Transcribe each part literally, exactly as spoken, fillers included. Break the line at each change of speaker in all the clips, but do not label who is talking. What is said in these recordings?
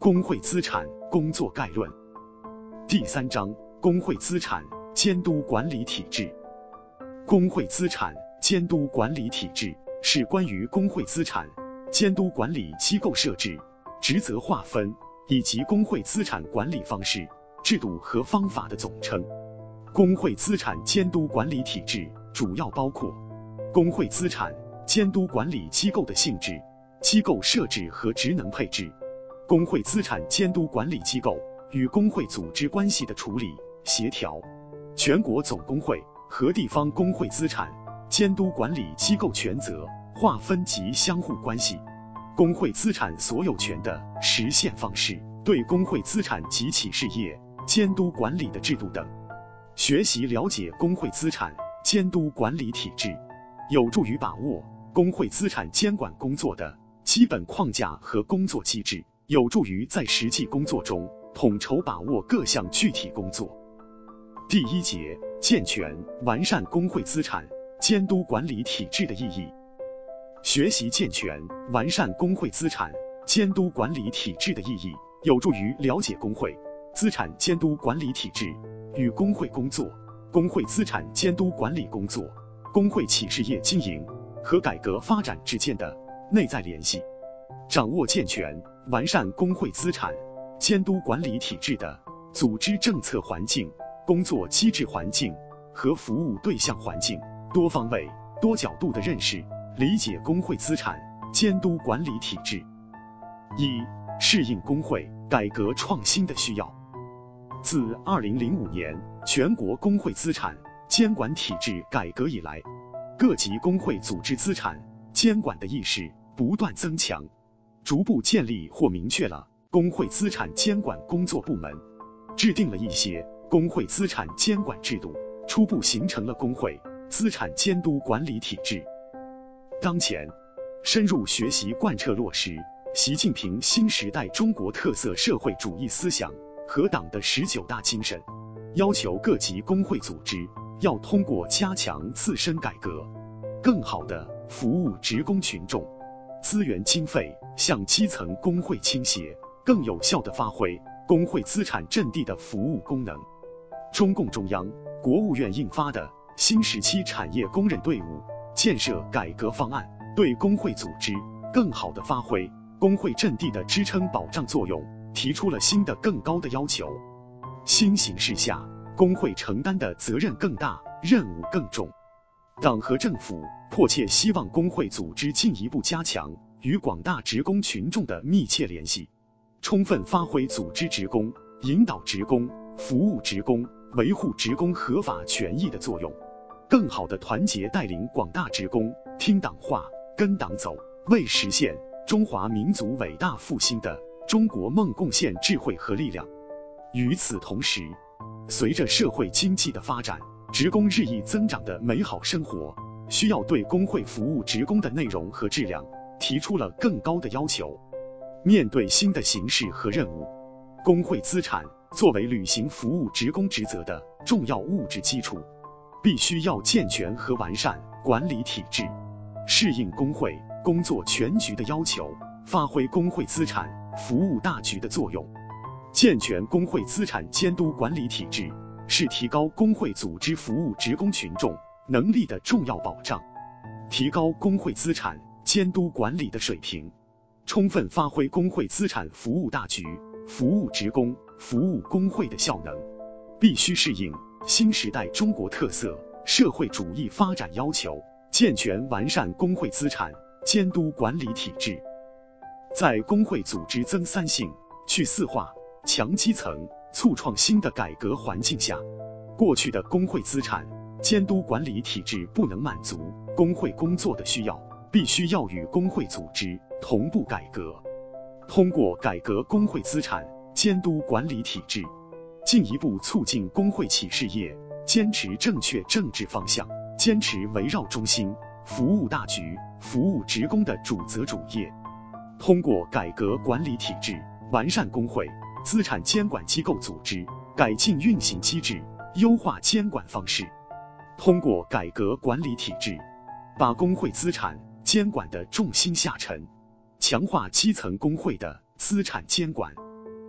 工会资产工作概论第三章工会资产监督管理体制。工会资产监督管理体制是关于工会资产监督管理机构设置、职责划分以及工会资产管理方式、制度和方法的总称。工会资产监督管理体制主要包括工会资产监督管理机构的性质、机构设置和职能配置，工会资产监督管理机构与工会组织关系的处理、协调，全国总工会和地方工会资产监督管理机构权责划分及相互关系，工会资产所有权的实现方式，对工会资产及其事业监督管理的制度等。学习了解工会资产监督管理体制，有助于把握工会资产监管工作的基本框架和工作机制，有助于在实际工作中统筹把握各项具体工作。第一节，健全完善工会资产监督管理体制的意义。学习健全完善工会资产监督管理体制的意义，有助于了解工会资产监督管理体制与工会工作、工会资产监督管理工作、工会企事业经营和改革发展之间的内在联系。掌握健全完善工会资产监督管理体制的组织政策环境、工作机制环境和服务对象环境，多方位、多角度的认识、理解工会资产监督管理体制。一、适应工会改革创新的需要。自二零零五年全国工会资产监管体制改革以来，各级工会组织资产监管的意识不断增强，逐步建立或明确了工会资产监管工作部门，制定了一些工会资产监管制度，初步形成了工会资产监督管理体制。当前，深入学习贯彻落实习近平新时代中国特色社会主义思想和党的十九大精神，要求各级工会组织要通过加强自身改革，更好地服务职工群众，资源经费向基层工会倾斜，更有效地发挥工会资产阵地的服务功能。中共中央、国务院印发的新时期产业工人队伍建设改革方案，对工会组织更好地发挥工会阵地的支撑保障作用提出了新的更高的要求。新形势下，工会承担的责任更大，任务更重。党和政府迫切希望工会组织进一步加强与广大职工群众的密切联系，充分发挥组织职工、引导职工、服务职工、维护职工合法权益的作用，更好地团结带领广大职工听党话、跟党走，为实现中华民族伟大复兴的中国梦贡献智慧和力量。与此同时，随着社会经济的发展，职工日益增长的美好生活，需要对工会服务职工的内容和质量提出了更高的要求。面对新的形势和任务，工会资产作为履行服务职工职责的重要物质基础，必须要健全和完善管理体制，适应工会工作全局的要求，发挥工会资产服务大局的作用。健全工会资产监督管理体制是提高工会组织服务职工群众能力的重要保障，提高工会资产监督管理的水平，充分发挥工会资产服务大局、服务职工、服务工会的效能，必须适应新时代中国特色社会主义发展要求，健全完善工会资产监督管理体制。在工会组织增三性、去四化、强基层、促创新的改革环境下，过去的工会资产监督管理体制不能满足工会工作的需要，必须要与工会组织同步改革。通过改革工会资产监督管理体制，进一步促进工会企事业坚持正确政治方向，坚持围绕中心、服务大局、服务职工的主责主业。通过改革管理体制，完善工会资产监管机构组织，改进运行机制，优化监管方式。通过改革管理体制，把工会资产监管的重心下沉，强化基层工会的资产监管，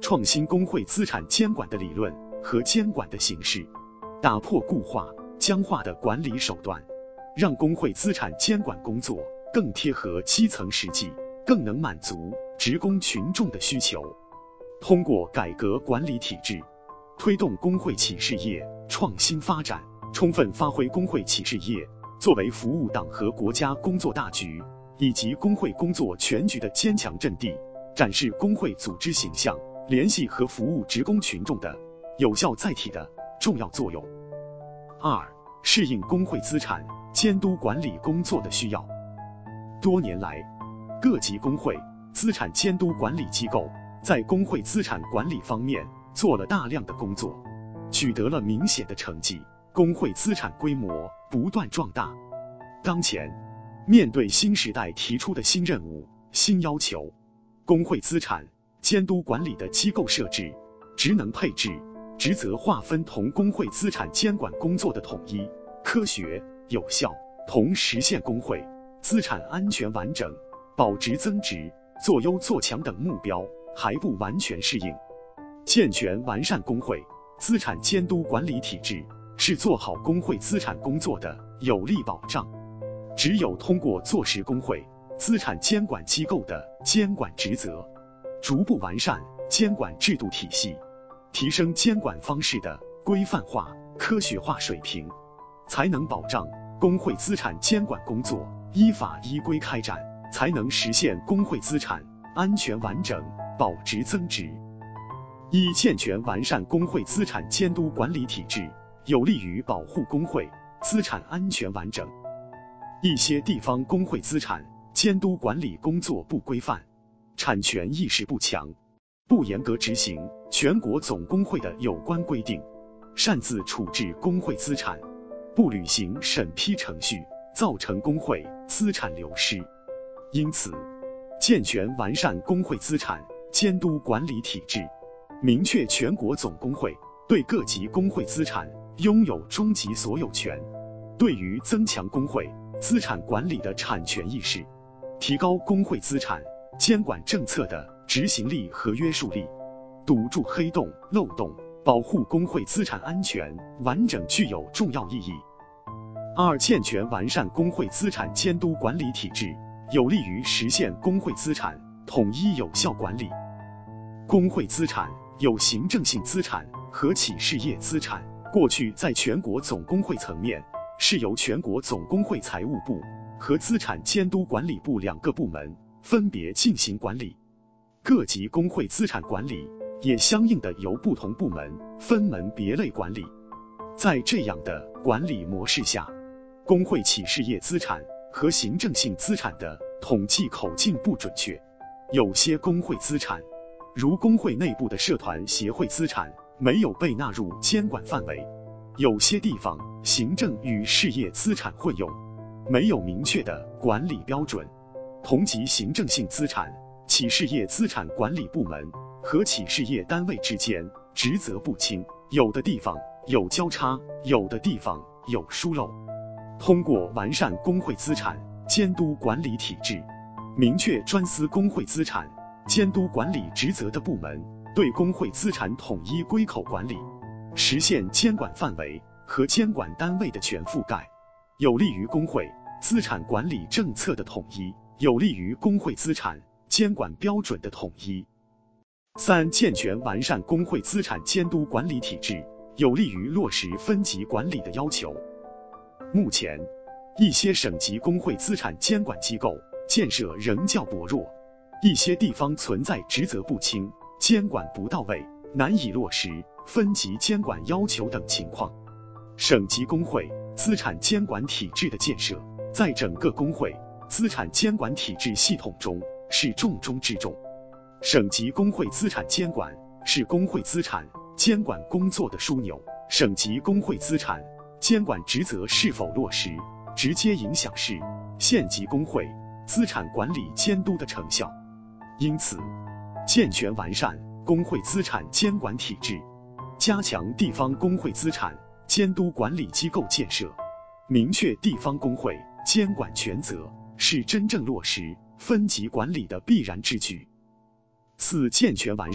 创新工会资产监管的理论和监管的形式，打破固化、僵化的管理手段，让工会资产监管工作更贴合基层实际，更能满足职工群众的需求。通过改革管理体制，推动工会企事业创新发展，充分发挥工会企事业作为服务党和国家工作大局以及工会工作全局的坚强阵地，展示工会组织形象、联系和服务职工群众的有效载体的重要作用。二、适应工会资产监督管理工作的需要。多年来，各级工会资产监督管理机构在工会资产管理方面做了大量的工作，取得了明显的成绩，工会资产规模不断壮大。当前，面对新时代提出的新任务、新要求，工会资产监督管理的机构设置、职能配置、职责划分同工会资产监管工作的统一、科学、有效，同实现工会资产安全完整、保值增值、做优做强等目标还不完全适应。健全完善工会资产监督管理体制，是做好工会资产工作的有力保障。只有通过坐实工会资产监管机构的监管职责，逐步完善监管制度体系，提升监管方式的规范化、科学化水平，才能保障工会资产监管工作依法依规开展，才能实现工会资产安全完整、保值增值。一、健全完善工会资产监督管理体制，有利于保护工会资产安全完整。一些地方工会资产监督管理工作不规范，产权意识不强，不严格执行全国总工会的有关规定，擅自处置工会资产，不履行审批程序，造成工会资产流失。因此，健全完善工会资产监督管理体制，明确全国总工会对各级工会资产拥有终极所有权，对于增强工会资产管理的产权意识，提高工会资产监管政策的执行力和约束力，堵住黑洞漏洞，保护工会资产安全完整具有重要意义。二、健全完善工会资产监督管理体制，有利于实现工会资产统一有效管理。工会资产有行政性资产和企事业资产，过去在全国总工会层面是由全国总工会财务部和资产监督管理部两个部门分别进行管理，各级工会资产管理也相应的由不同部门分门别类管理。在这样的管理模式下，工会企事业资产和行政性资产的统计口径不准确，有些工会资产，如工会内部的社团协会资产，没有被纳入监管范围。有些地方行政与事业资产混用，没有明确的管理标准。同级行政性资产，企事业资产管理部门和企事业单位之间职责不清，有的地方有交叉，有的地方有疏漏。通过完善工会资产监督管理体制，明确专司工会资产监督管理职责的部门对工会资产统一归口管理，实现监管范围和监管单位的全覆盖，有利于工会资产管理政策的统一，有利于工会资产监管标准的统一。三、健全完善工会资产监督管理体制，有利于落实分级管理的要求。目前，一些省级工会资产监管机构建设仍较薄弱，一些地方存在职责不清、监管不到位、难以落实分级监管要求等情况。省级工会资产监管体制的建设，在整个工会资产监管体制系统中是重中之重。省级工会资产监管是工会资产监管工作的枢纽，省级工会资产监管职责是否落实，直接影响市、县级工会资产管理监督的成效。因此，健全完善工会资产监管体制，加强地方工会资产监督管理机构建设，明确地方工会监管权责，是真正落实分级管理的必然之举。四、健全完善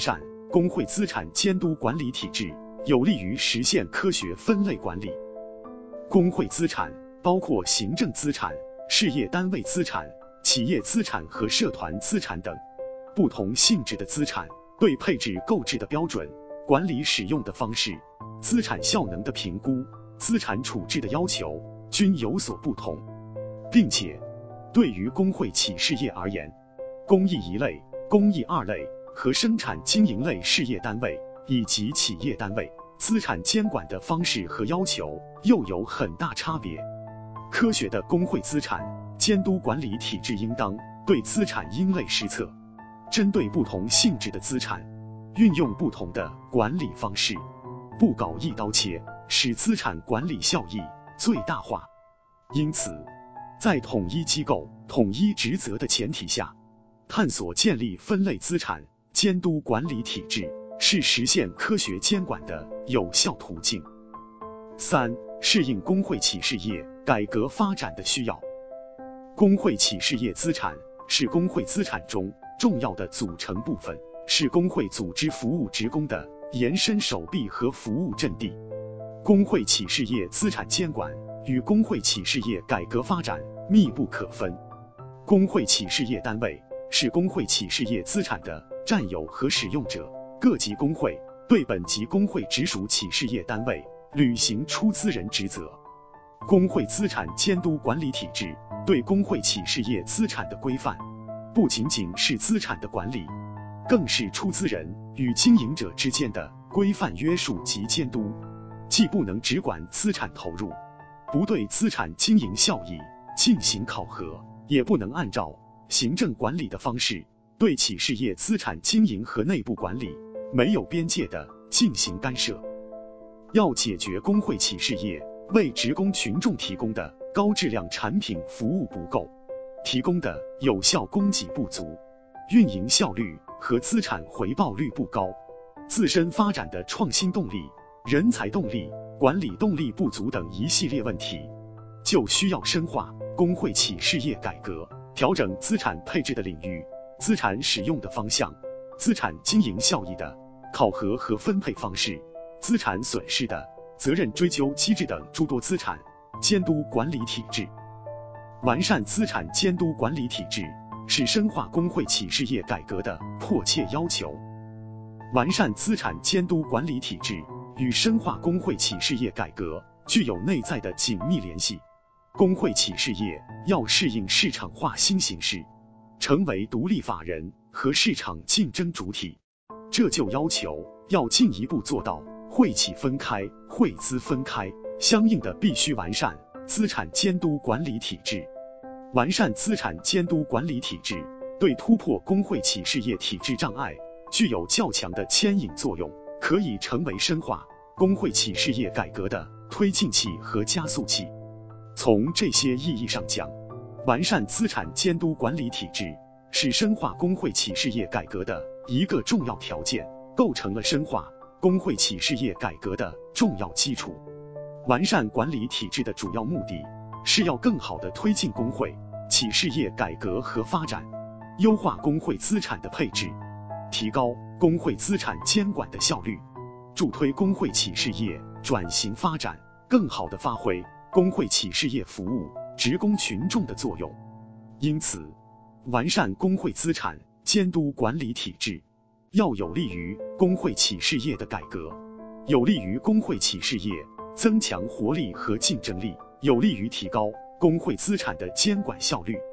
工会资产监督管理体制，有利于实现科学分类管理。工会资产包括行政资产、事业单位资产、企业资产和社团资产等不同性质的资产，对配置购置的标准、管理使用的方式、资产效能的评估、资产处置的要求均有所不同，并且对于工会企事业而言，公益一类、公益二类和生产经营类事业单位以及企业单位资产监管的方式和要求又有很大差别。科学的工会资产监督管理体制应当对资产因类施策，针对不同性质的资产，运用不同的管理方式，不搞一刀切，使资产管理效益最大化。因此，在统一机构、统一职责的前提下，探索建立分类资产监督管理体制，是实现科学监管的有效途径。三、适应工会企事业改革发展的需要。工会企事业资产是工会资产中重要的组成部分，是工会组织服务职工的延伸手臂和服务阵地。工会企事业资产监管与工会企事业改革发展密不可分。工会企事业单位是工会企事业资产的占有和使用者，各级工会对本级工会直属企事业单位履行出资人职责。工会资产监督管理体制对工会企事业资产的规范，不仅仅是资产的管理，更是出资人与经营者之间的规范约束及监督，既不能只管资产投入，不对资产经营效益进行考核，也不能按照行政管理的方式对企事业资产经营和内部管理没有边界的进行干涉。要解决工会企事业为职工群众提供的高质量产品服务不够，提供的有效供给不足，运营效率和资产回报率不高，自身发展的创新动力、人才动力、管理动力不足等一系列问题，就需要深化工会企事业改革，调整资产配置的领域、资产使用的方向、资产经营效益的考核和分配方式、资产损失的责任追究机制等诸多资产监督管理体制。完善资产监督管理体制是深化工会企事业改革的迫切要求。完善资产监督管理体制与深化工会企事业改革具有内在的紧密联系。工会企事业要适应市场化新形势，成为独立法人和市场竞争主体，这就要求要进一步做到会企分开、会资分开，相应的必须完善资产监督管理体制。完善资产监督管理体制，对突破工会企事业体制障碍具有较强的牵引作用，可以成为深化工会企事业改革的推进器和加速器。从这些意义上讲，完善资产监督管理体制是深化工会企事业改革的一个重要条件，构成了深化工会企事业改革的重要基础。完善管理体制的主要目的是要更好地推进工会企事业改革和发展，优化工会资产的配置，提高工会资产监管的效率，助推工会企事业转型发展，更好地发挥工会企事业服务职工群众的作用。因此，完善工会资产监督管理体制，要有利于工会企事业的改革，有利于工会企事业增强活力和竞争力，有利于提高工会资产的监管效率。